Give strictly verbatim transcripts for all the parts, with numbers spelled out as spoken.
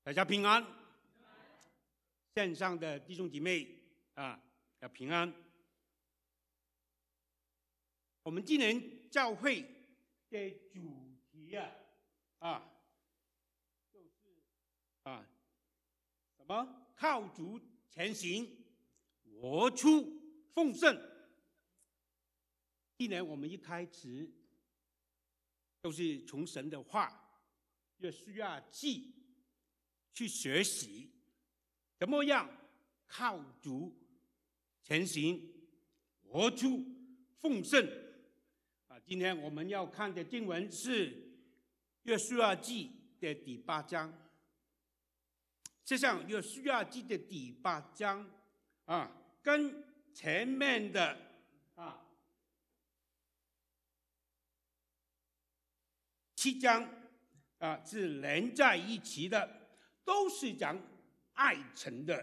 大家平安，线上的弟兄姐妹啊，要平安。我们今年教会的主题啊，啊，就是啊，什么？靠主前行，活出丰盛。今年我们一开始都是从神的话，约书亚记去学习，怎么样靠主前行，活出丰盛。啊，今天我们要看的经文是约书亚记的第八章。实际上，约书亚记的第八章啊，跟前面的啊七章啊是连在一起的，都是讲爱城的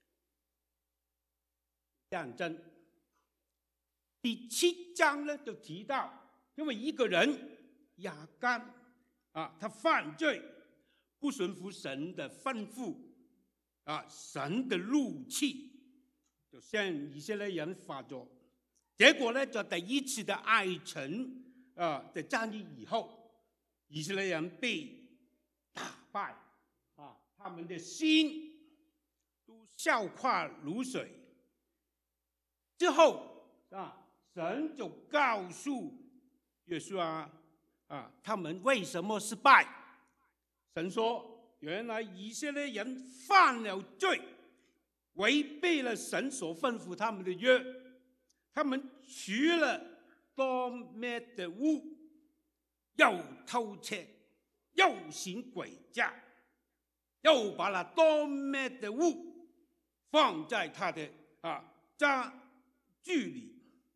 战争。第七章呢，就提到，因为一个人亚干啊，他犯罪，不顺服神的吩咐啊，神的怒气就向以色列人发作。结果呢，就第一次的爱城啊的战役以后，以色列人被打败啊，他们的心都消化如水。之后啊，神就告诉约书亚啊，他们为什么失败？神说，原来以色列人犯了罪，违背了神所吩咐他们的约，他们取了多灭的物，又偷窃，又行诡诈，又把那多灭的物放在他的啊家具里。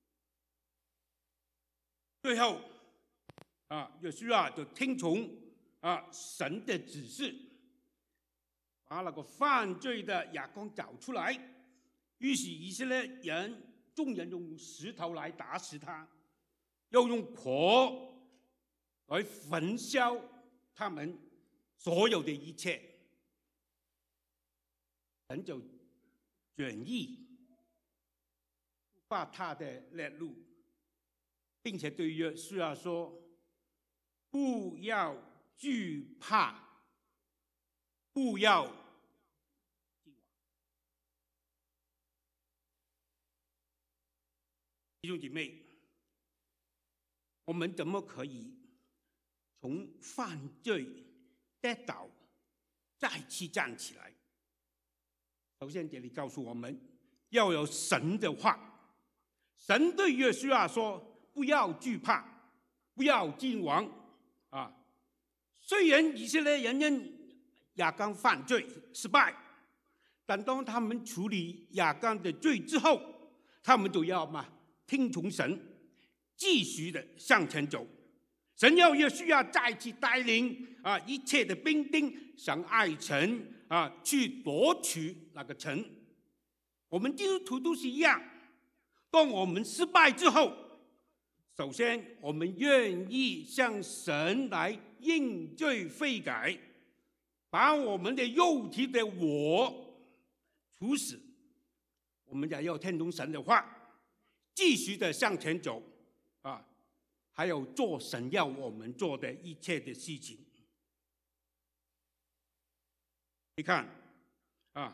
最后啊，约书亚就听从啊神的指示，把那个犯罪的亚干找出来。于是以色列人众人用石头来打死他，又用火来焚烧他们所有的一切。神就转意发他的烈怒，并且对约书亚说：不要惧怕，不要惊惶。弟兄姐妹，我们怎么可以从犯罪跌倒再次站起来？首先，这里告诉我们要有神的话。神对约书亚说：不要惧怕，不要惊惶啊！虽然以色列人因亚干犯罪失败，但当他们处理亚干的罪之后，他们就要嘛听从神，继续的向前走。神要约书亚再次带领啊一切的兵丁向爱城啊去夺取那个城。我们基督徒都是一样，当我们失败之后，首先我们愿意向神来认罪悔改，把我们的肉体的我处死。我们也要听从神的话，继续的向前走啊！还有做神要我们做的一切的事情。你看啊，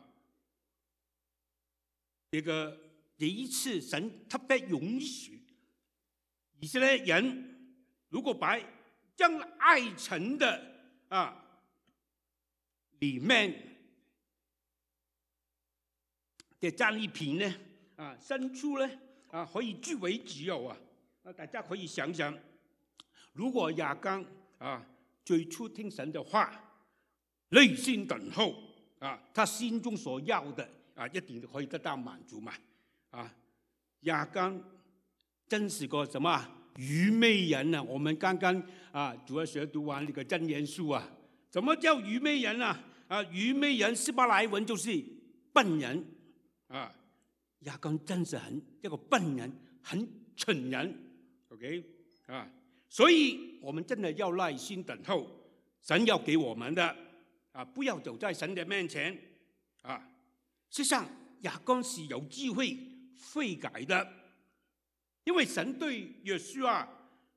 这个第一次神特别允许以色列人，如果把将爱城的啊里面的战利品呢啊牲畜呢啊可以据为己有啊。那大家可以想想，如果亚干啊最初听神的话，耐心等候啊，他心中所要的啊一定可以得到满足嘛啊。亚干真是个什么愚昧人啊！我们刚刚啊主要学读完那个箴言书啊，怎么叫愚昧人啊？啊，愚昧人希伯来文就是笨人啊。亚干真是很一个笨人，很蠢人。OK 啊，所以我们真的要耐心等候神要给我们的啊，不要走在神的面前啊。实际上，亚干是有机会悔改的，因为神对约书亚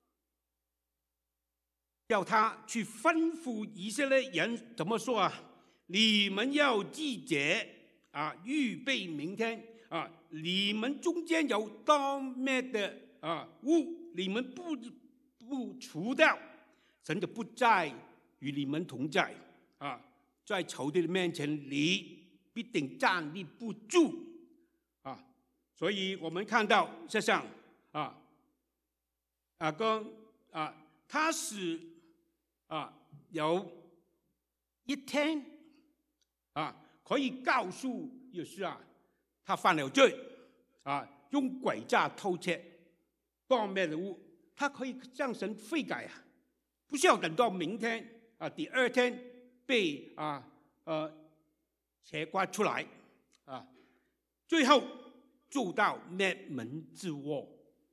叫他去吩咐以色列人怎么说啊？你们要季节啊，预备明天啊！你们中间有当灭的啊物，你们不不除掉，神就不再与你们同在啊！在仇敌的面前，你必定站立不住啊！所以我们看到，实际上啊，啊跟啊，他是啊有一天。啊，可以告诉约书亚，他犯了罪，啊，用诡诈偷窃、当灭的物，他可以向神悔改啊，不需要等到明天啊，第二天被啊呃揭发出来啊，最后做到灭门之祸。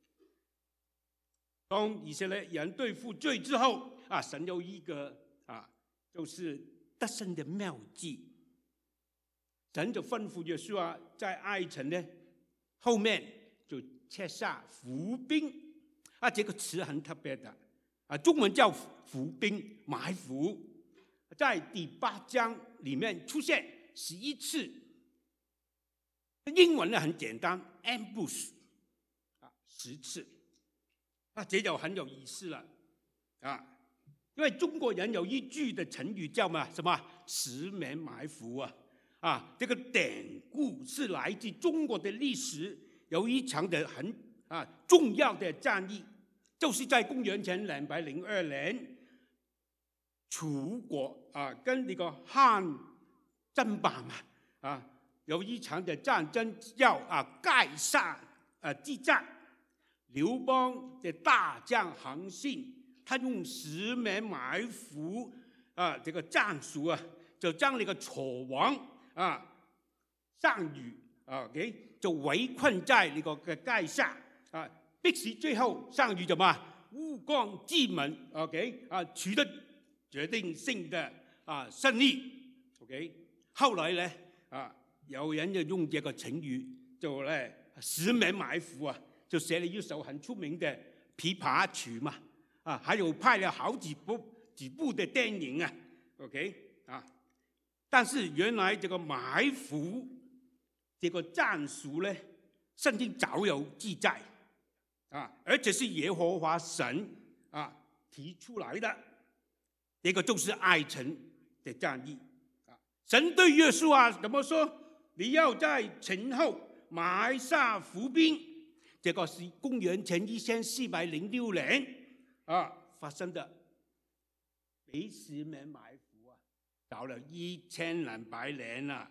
当以色列人对付罪之后啊，神有一个啊，就是得胜的妙计。神就吩咐约书亚在爱城呢后面就设下伏兵啊，这个词很特别的啊，中文叫伏兵埋伏，在第八章里面出现十一次，英文呢很简单 ，ambush 啊十次啊，这就很有意思了啊，因为中国人有一句的成语叫嘛什么十面埋伏啊。啊，这个典故是来自中国的历史，有一场的很啊重要的战役，就是在公元前两百零二年，楚国啊跟那个汉争霸嘛啊，有一场的战争叫啊垓下啊之战。刘邦的大将韩信，他用十面埋伏啊这个战术啊，就将那个楚王。啊，项羽啊 ，OK， 就围困在那个嘅垓下啊，迫使最後項羽怎麼烏江之門 ，OK， 啊，取得決定性的啊勝利 ，OK。後來呢，啊，有人就用這個成語，就咧十面埋伏啊，就寫了一首很出名的琵琶曲嘛，啊，還有拍了好幾部幾部的電影啊 ，OK， 啊。但是原来这个埋伏这个战术呢，圣经早有记载啊，而且是耶和华神啊提出来的。这个就是爱城的战役啊。神对约书亚怎么说？你要在城后埋下伏兵。这个是公元前一千四百零六年啊发生的，几十面埋伏。到了一千两百年了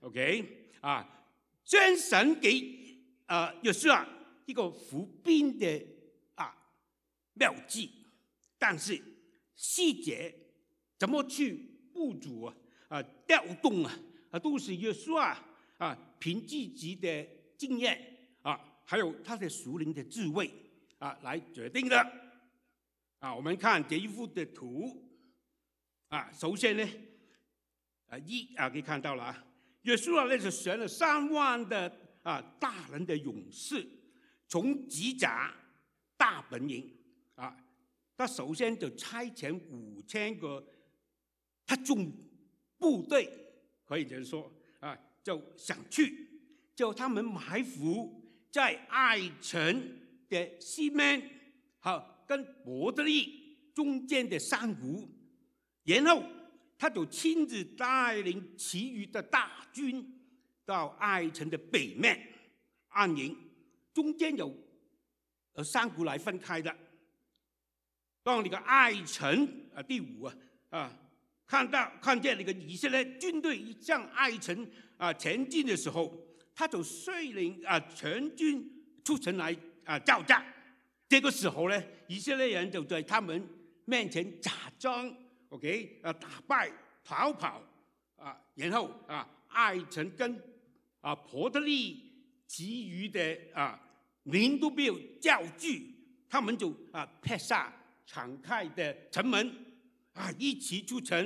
，OK 啊，虽然神给啊约书亚一个伏兵的啊妙计，但是细节怎么去部署啊啊调动啊啊都是约书亚啊凭自己的经验啊，还有他的属灵的智慧啊来决定的啊。我们看这一幅的图啊，首先呢。啊，一啊，可以看到了啊，约书亚呢就选了三万的啊大人的勇士，从吉甲大本营啊，他首先就差遣五千个特种部队，可以这样说啊，就想去，叫他们埋伏在爱城的西面，好跟伯特利中间的山谷，然后。他就亲自带领其余的大军到爱城的北面安营，中间有呃山谷来分开的。当那个爱城啊第五啊啊看到看见那个以色列军队向爱城啊前进的时候，他就率领啊全军出城来啊交战。这个时候呢，以色列人就在他们面前假装。OK， 啊，打败逃跑啊，然后啊，爱城跟啊伯特利其余的啊民都没有叫聚，他们就啊撇下敞开的城门啊，一起出城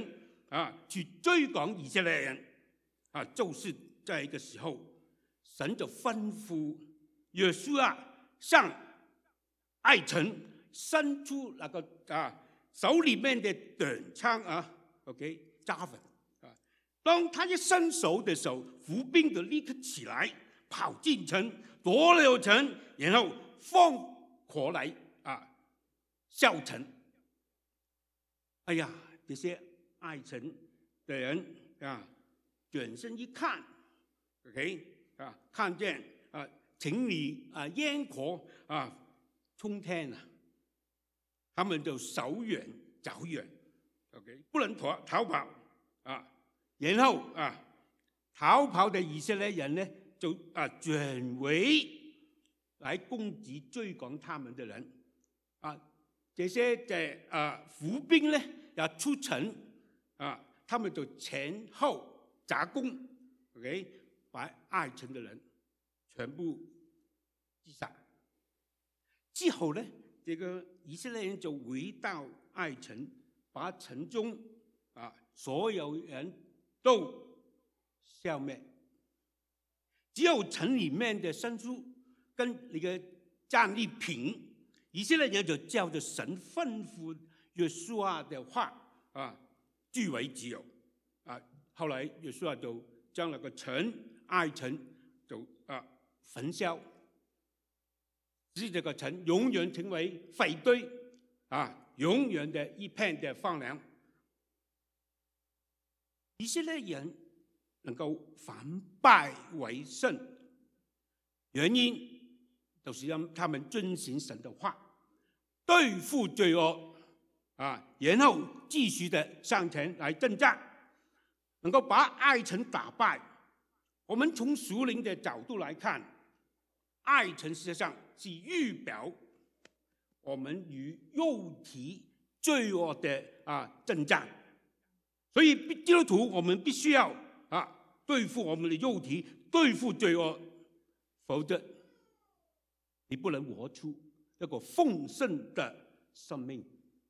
啊去追赶以色列人啊，就是在一个时候，神就吩咐约书亚向艾城伸出那个啊手里面的短枪啊 ，OK 扎粉啊。当他一伸手的时候，伏兵就立刻起来，跑进城，夺了城，然后放火来啊烧城。哎呀，这些艾城的人啊，转身一看 ，OK 啊，看见啊城里啊烟火啊冲天了，他们就手远脚远 ，OK 不能逃逃跑啊，然后啊逃跑的以色列人呢就啊转为来攻击追赶他们的人啊，这些的啊伏兵呢要出城啊，他们就前后夹攻 ，OK 把艾城的人全部击杀。之后呢，这个以色列人就回到艾城，把城中啊所有人都消灭，只有城里面的牲畜跟那个战利品，以色列人就照着神吩咐约书亚的话啊据为己有啊。后来约书亚就将那个城艾城就啊焚烧。使这个城永远成为废堆啊，永远的一片的荒凉。以色列人能够反败为胜，原因就是让他们遵行神的话，对付罪恶啊，然后继续的向前来征战，能够把艾城打败。我们从属灵的角度来看，艾城实际上是预表我们与肉体罪恶的啊征战，所以基督徒我们必须要啊对付我们的肉体，对付罪恶，否则你不能活出一个丰盛的生命。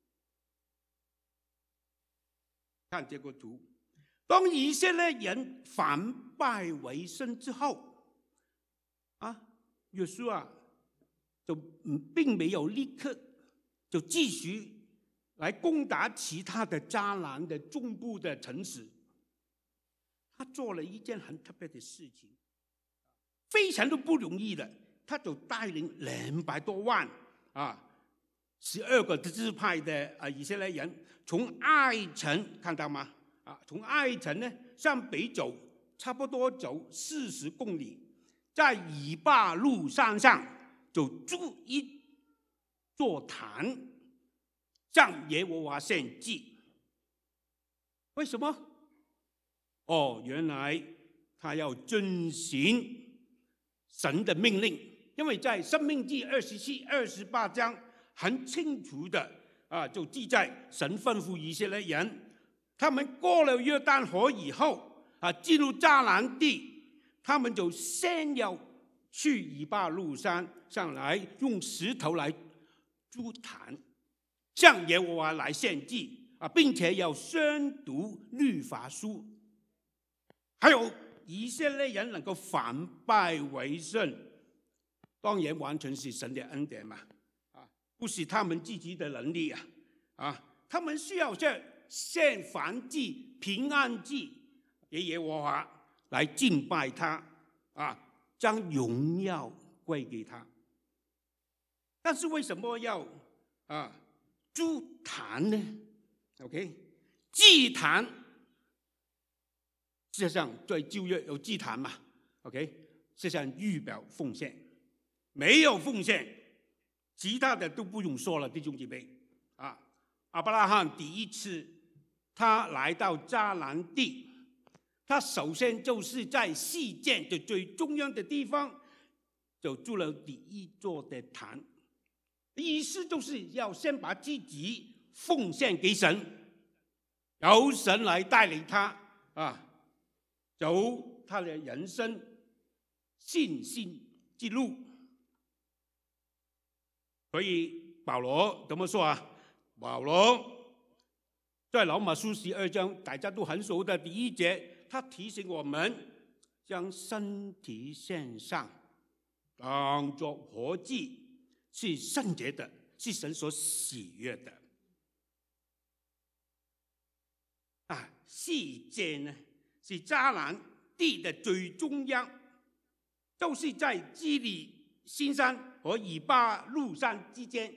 看这个图，当以色列人反败为胜之后，啊。约书亚就并没有立刻就继续来攻打其他的迦南的中部的城市，他做了一件很特别的事情，非常的不容易的，他就带领两百多万啊，十二个支派的啊以色列人，从艾城看到吗？啊，从艾城呢向北走，差不多走四十公里。在以巴路山上就筑一座坛，向耶和华献祭。为什么？哦，原来他要遵行神的命令，因为在申命记二十七、二十八章很清楚的啊，就记载神吩咐以色列人，他们过了约旦河以后啊，进入迦南地。他们就先要去以巴路山上来，用石头来筑坛，向耶和华来献祭啊，并且要宣读律法书。还有以色列人能够反败为胜，当然完全是神的恩典嘛，啊，不是他们自己的能力啊，啊，他们需要这献燔祭、平安祭给耶和华。来敬拜他啊，将荣耀归给他。但是为什么要啊筑坛呢 ？OK， 祭坛事实上在旧约有祭坛嘛 ？OK， 实际上预表奉献，没有奉献，其他的都不用说了，弟兄姐妹啊。亚伯拉罕第一次他来到迦南地。他首先就是在西建的最中央的地方，就筑了第一座的坛，意思就是要先把自己奉献给神，由神来带领他啊，走他的人生信心之路。所以保罗怎么说啊？保罗在罗马书十二章，大家都很熟的第一节，他提醒我们将身体献上，当作活祭，是圣洁的，是神所喜悦的。啊，细节呢，是迦南地的最中央，就是在基利新山和以巴路山之间。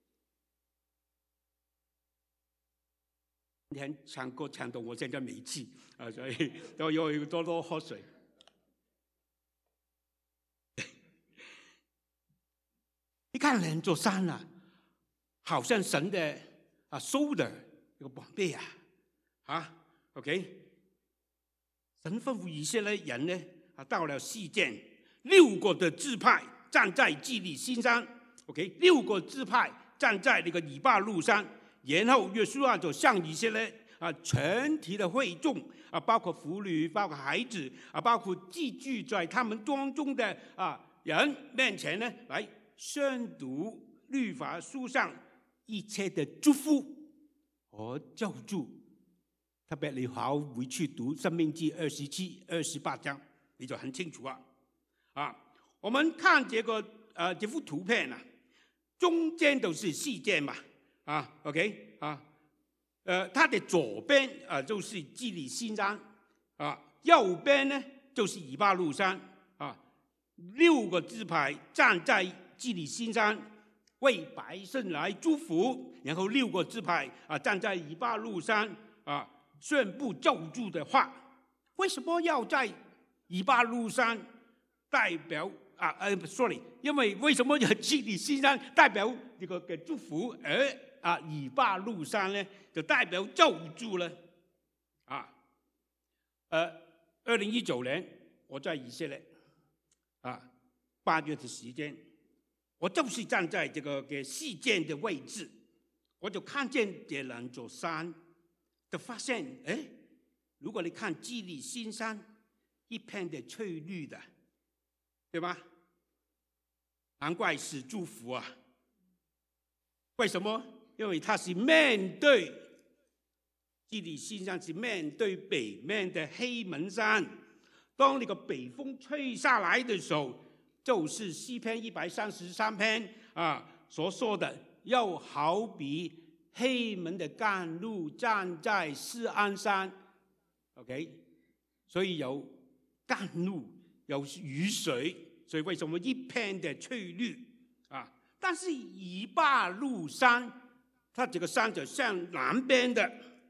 你看唱歌唱到我现在没气啊，所以都要多多喝水。你看两座山啊，好像神的啊 shoulder 一个膀臂啊，啊 ，OK， 神吩咐以色列人呢啊，到了示剑，六个的支派站在基利新山 ，OK， 六个支派站在那个以巴路山。然后约书亚就向以色列啊全体的会众啊，包括妇女、包括孩子啊，包括寄居在他们当中的啊人面前呢，来宣读律法书上一切的祝福和咒诅。特别你好回去读《申命記》二十七、二十八章，你就很清楚啊。啊，我们看这个呃这幅图片啊，中间都是示劍嘛。啊 ，OK， 啊，呃，它的左边啊就是基利新山，啊，右边呢就是以巴路山，啊，六个支派站在基利新山为百姓来祝福，然后六个支派啊站在以巴路山啊宣布咒诅的话。为什么要在以巴路山代表啊呃 ，sorry， 因为为什么要基利新山代表这个给祝福，而啊，以巴路山呢，就代表咒诅了。啊，呃，二零一九年我在以色列，啊，八月的时间，我就是站在这个给示剑的位置，我就看见这两座山，就发现，哎，如果你看基利新山，一片的翠绿的，对吧？难怪是祝福啊！为什么？因为它是面对基利新山，是面对北面的黑门山。当那个北风吹下来的时候，就是诗篇一百三十三篇啊所说的，又好比黑门的甘露站在锡安山。OK， 所以有甘露，有雨水，所以为什么一片的翠绿啊？但是以巴路山。它这个山就向南边的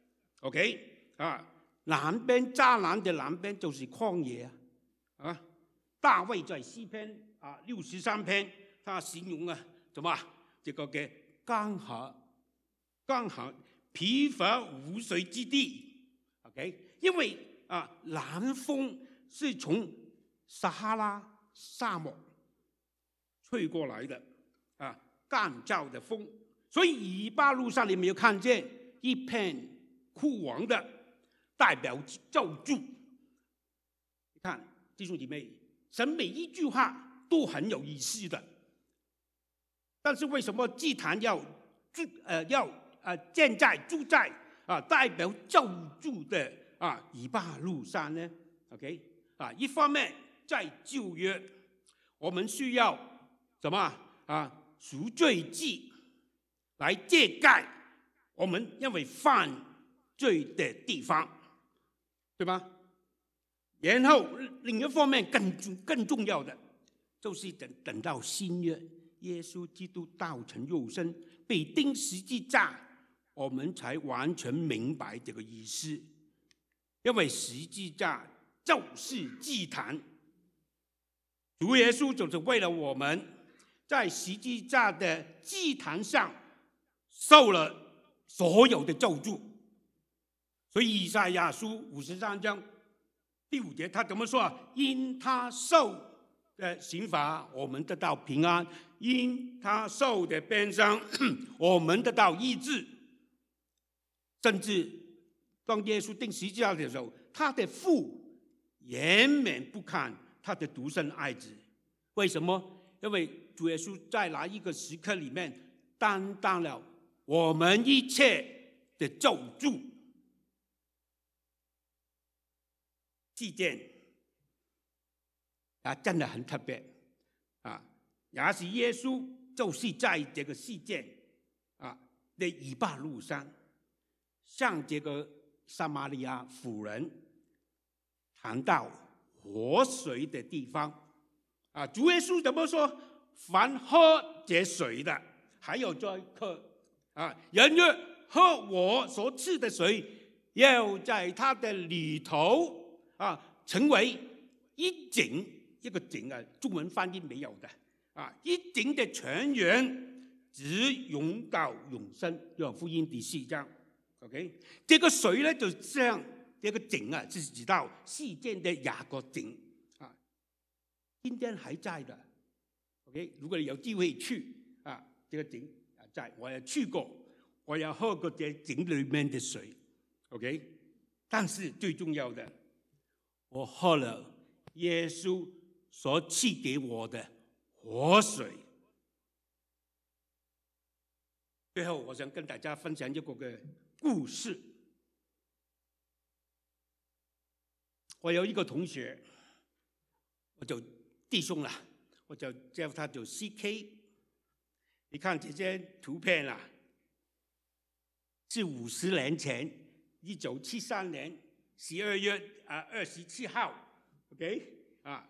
，OK 啊，南边迦南的南边就是旷野啊，啊，大卫在诗篇啊六十三篇，他形容啊什么这个嘅干涸、干涸、疲乏无水之地 ，OK， 因为啊南风是从撒哈拉沙漠吹过来的啊，干燥的风。所以以巴路上你没有看见一片枯黄的，代表咒诅。你看弟兄姐妹，神每一句话都很有意思的，但是为什么祭坛要住呃要呃建在住在啊代表咒诅的啊以巴路山呢 ？OK 啊，一方面在旧约，我们需要什么啊赎罪祭。来遮盖我们因为犯罪的地方，对吧？然后另一方面更更重要的，就是等等到新约，耶稣基督道成肉身，被钉十字架，我们才完全明白这个意思。因为十字架就是祭坛，主耶稣就是为了我们在十字架的祭坛上。受了所有的咒诅，所以以赛亚书五十三章第五节，他怎么说啊？因他受的刑罚，我们得到平安；因他受的鞭伤，我们得到医治。甚至当耶稣钉十字架的时候，他的父延绵不堪他的独生爱子。为什么？因为主耶稣在那一个时刻里面担当了我们一切的咒诅事件啊，真的很特别啊，也是耶稣就是在这个事件啊的以巴路上，向这个撒玛利亚妇人谈到活水的地方啊。主耶稣怎么说？凡喝这水的，还有再喝啊，人若喝我所赐的水，要在他的里头啊，成为一井，一个井啊，中文翻译没有的啊，一井的泉源，直涌到永生。约翰福音第四章 ，OK， 这个水呢，就像这个井啊，是指到事件的雅各井啊，今天还在的。OK， 如果你有机会去啊，这个井啊在，我也去过，我也喝过这井里面的水 ，OK。但是最重要的，我喝了耶稣所赐给我的活水。最后，我想跟大家分享一个个故事。我有一个同学，我就弟兄啦。我就叫他做 C K， 你看这些图片啊，是五十年前，一九七三年十二月啊二十七号 ，OK 啊，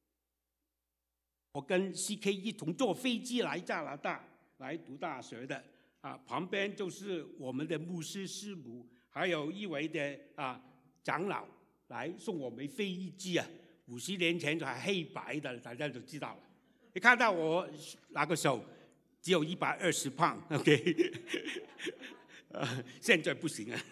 我跟 C K 一同坐飞机来加拿大来读大学的啊，旁边就是我们的牧师师母，还有一位的啊长老来送我们飞机啊。五十年前就还黑白的，大家就知道了。你看到我那个时候只有一百二十磅 ，OK， 呃，现在不行啊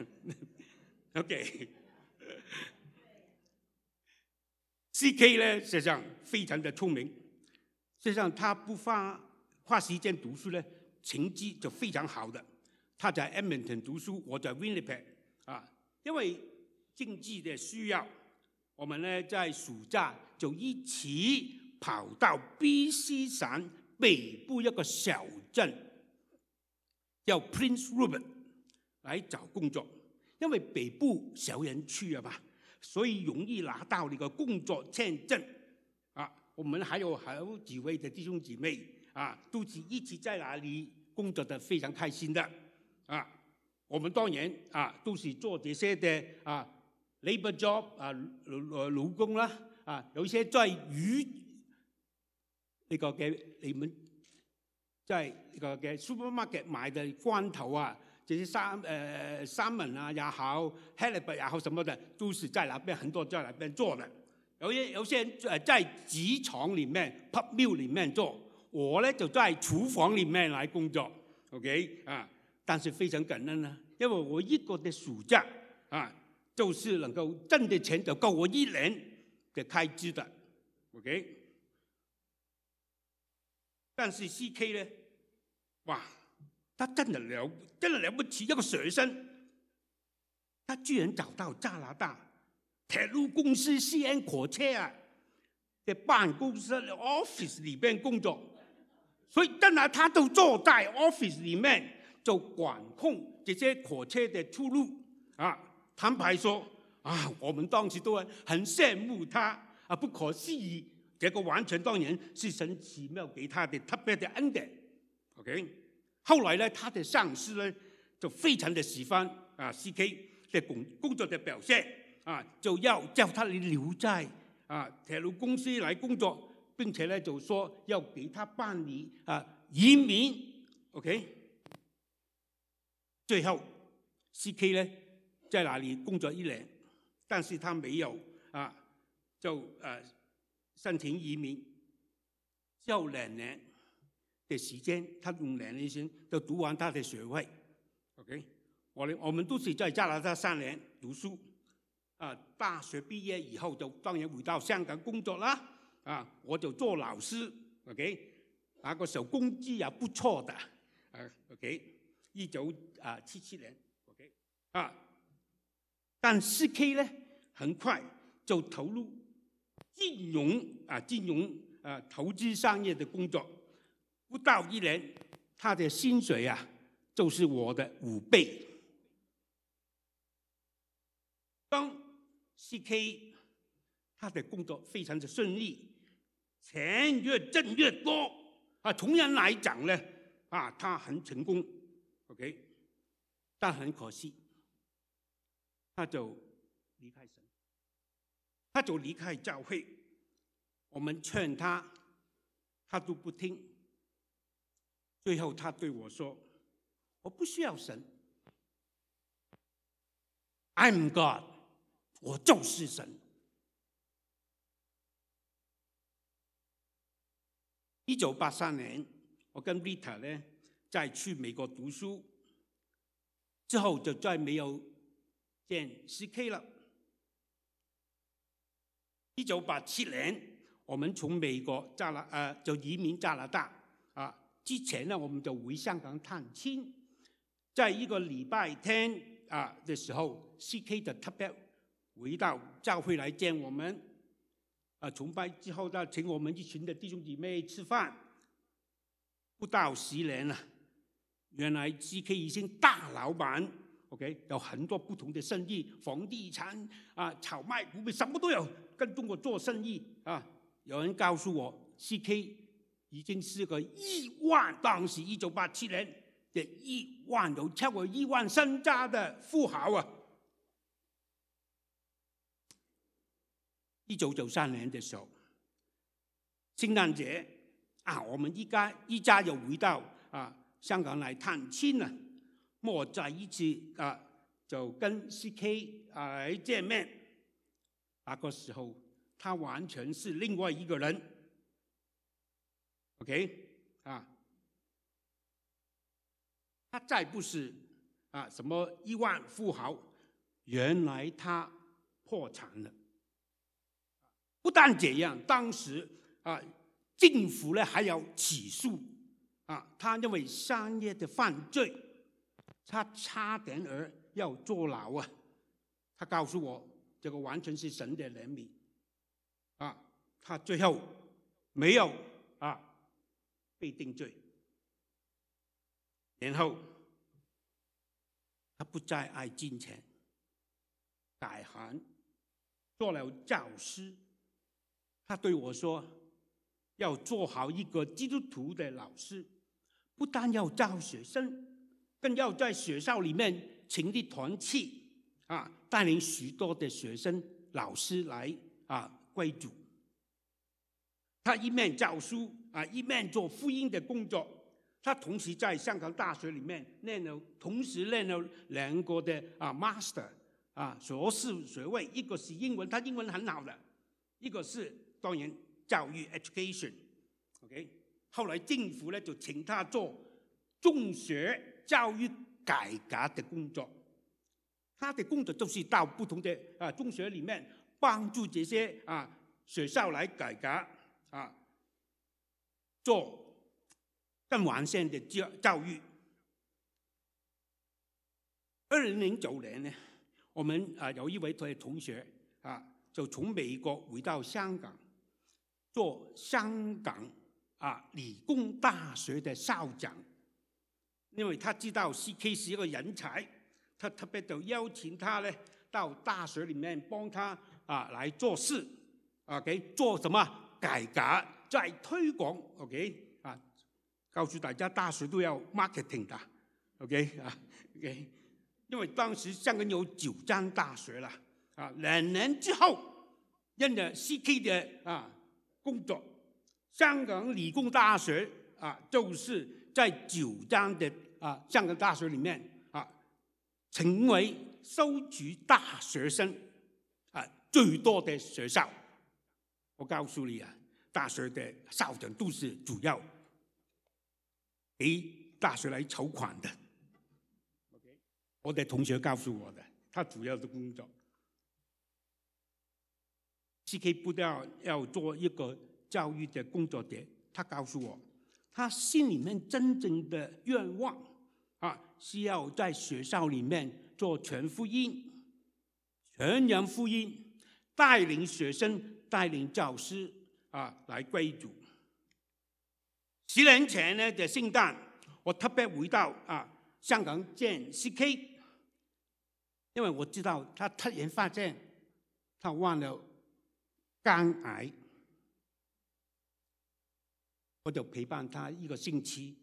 ，OK。C K 呢，实际上非常的聪明，实际上他不花花时间读书呢，成绩就非常好的。他在 Edmonton 读书，我在 Winnipeg 啊，因为经济的需要。我们呢在暑假就一起跑到 B C 省北部一个小镇，叫 Prince Rupert 来找工作。因为北部少人去啊嘛，所以容易拿到那个工作签证啊。我们还有好几位的弟兄姊妹啊，都是一起在那里工作的非常开心的啊。我们当然啊都是做这些的啊。labor job 啊，勞勞工啦，啊，有些在魚呢個嘅你們在呢個嘅 supermarket 買的罐頭啊，這些三呃三文啊也好 halibut 也好什麼的，都是在那邊很多在那邊做的。有些有些人在紙廠裡面 pulp mill 裡面做，我呢就在廚房裡面來工作 ，OK 啊，但是非常感恩啊，因為我一個的暑假啊。就是能夠掙的錢就夠我一年的開支的 ，OK。但是 C K 呢，哇，他真的了，真的了不起，一個學生，他居然找到加拿大鐵路公司 C N 火車啊的辦公室 office 裡面工作，所以真的他都坐在 office 裡面就管控這些火車的出入啊。坦白說啊，我們當時都很羨慕他啊，不可思議，這個完全當然是神奇妙給他的特別的恩典。OK， 後來呢，他的上司呢就非常的喜歡啊 C K 的工工作的表現啊，就要叫他留在啊鐵路公司來工作，並且呢就說要給他辦理啊移民。OK， 最後 C K 呢。在那里工作一年，但是他沒有啊，就呃申請移民，之後兩年的時間，他用兩年先就讀完他的學位。OK， 我哋我們都是在加拿大三年讀書，啊，大學畢業以後就當然回到香港工作啦。啊，我就做老師 ，OK， 那個時候工資也不錯的，啊 ，OK， 一九啊七七年 ，OK， 啊。但 C K 呢，很快就投入金融啊，金融啊，投資商業的工作，不到一年，他的薪水啊，就是我的五倍。當 C K 他的工作非常的顺利，钱越挣越多啊。同样来讲呢，啊，他很成功 ，OK， 但很可惜，他就离开神，他就离开教会。我们劝他，他都不听。最后他对我说：“我不需要神 ，I'm God， 我就是神。”一九八三年，我跟 Rita 呢再去美国读书，之后就再没有见 C K 了。一九八七年，我们从美国加拿呃就移民加拿大啊。之前呢，我们就回香港探亲，在一个礼拜天啊的时候 ，C K 就特别回到教会来见我们。啊，崇拜之后呢，请我们一群的弟兄姊妹吃饭。不到十年了，原来 C K 已经大老板 ，OK， 有很多不同的生意，房地产啊、炒卖股票，什么都有，跟中国做生意啊。有人告诉我 ，C K 已经是个亿万，当时一九八七年的亿万，有超过亿万身家的富豪啊。一九九三年的时候，圣诞节啊，我们一家一家又回到啊香港来探亲了。我再一次啊就跟 C K 啊来见面。那个时候，他完全是另外一个人。OK 啊，他再不是啊什么亿万富豪，原来他破产了。不但这样，当时啊，政府呢还要起诉啊，他因为商业的犯罪，他差点儿要坐牢啊。他告诉我，这个完全是神的怜悯啊。他最后没有啊被定罪，然后他不再爱金钱，改行做了教师。他对我说：“要做好一个基督徒的老师，不但要教学生，更要在学校里面成立团契啊，带领许多的学生、老师来啊归主。”他一面教书啊，一面做福音的工作。他同时在香港大学里面念了，同时念了两个的啊 master 啊硕士学位，一个是英文，他英文很好的，一个是。当然，教育 education，OK， 后来政府呢就请他做中学教育改革的工作。他的工作就是到不同的啊中学里面帮助这些啊学校来改革啊，做更完善的教教育。二零零九年呢，我们啊有一位同学啊，就从美国回到香港。做香港啊理工大学的校长，因为他知道 C K 是一个人才，他特别就邀请他呢到大学里面帮他啊来做事 ，OK， 做什么改革，再推广 ，OK 啊，告诉大家大学都要 marketing 的 ，OK 啊 ，OK， 因为当时香港有九间大学了啊，两年之后，因着 C K 的啊。工作，香港理工大学啊，就是在九间的啊香港大学里面啊，成为收取大学生啊最多的学校。我告诉你啊，大学的校长都是主要给大学来筹款的。Okay? 我的同学告诉我的，他主要的工作。C K 不要要做一个教育的工作者，他告诉我，他心里面真正的愿望啊，是要在学校里面做全福音、全人福音，带领学生、带领教师啊来归主。十年前呢的圣诞，我特别回到啊香港见 C K， 因为我知道他突然发现他忘了肝癌，我就陪伴他一个星期。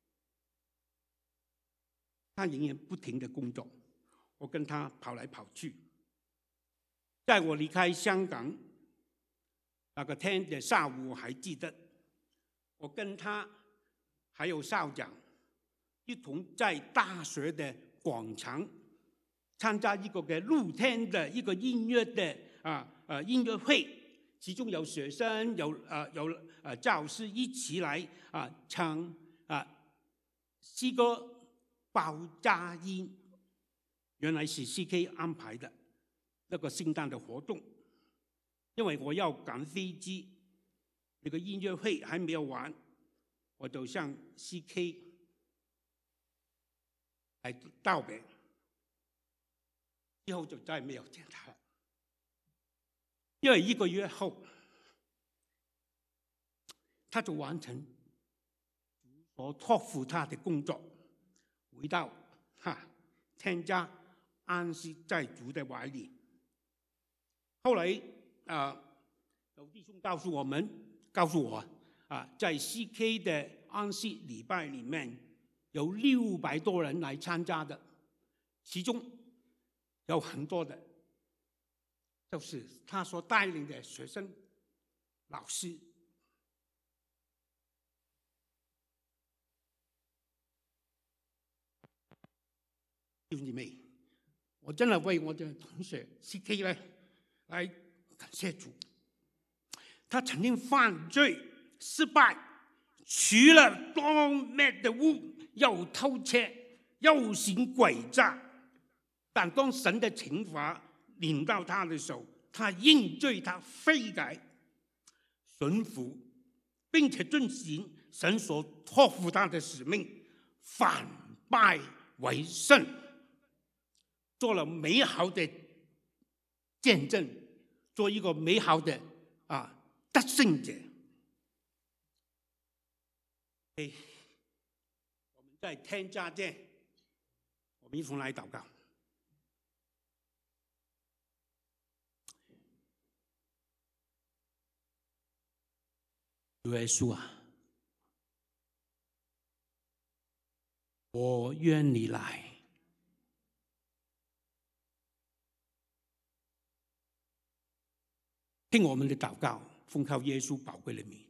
他仍然不停的工作，我跟他跑来跑去。在我离开香港那个天的下午，我还记得，我跟他还有校长一同在大学的广场参加一个嘅露天的一个音乐的啊呃音乐会，其中有学生有呃有呃教师一起来啊唱啊诗歌。爆炸音，原来是 C K 安排的那个圣诞的活动。因为我要赶飞机，那个音乐会还没有完，我就向 C K 来道别，之后就再没有见他了。因为一个月后，他就完成我托付他的工作。回到哈天家安息在主的怀里。后来啊、呃，有弟兄告诉我们，告诉我啊，在 C K 的安息礼拜里面，有六百多人来参加的，其中有很多的，就是他所带领的学生、老师。弟兄姊妹，我真的为我的同学 C K 呢来感谢主。他曾经犯罪失败，娶了多妹的屋，又偷窃，又行诡诈。但当神的惩罚临到他的时候，他认罪，他悔改，顺服，并且遵行神所托付他的使命，反败为胜。做了美好的见证，做一个美好的啊得胜者。哎，我们在天家见，我们一同来祷告。主耶稣啊，我愿你来。听我们的祷告，奉靠耶稣宝贵的名。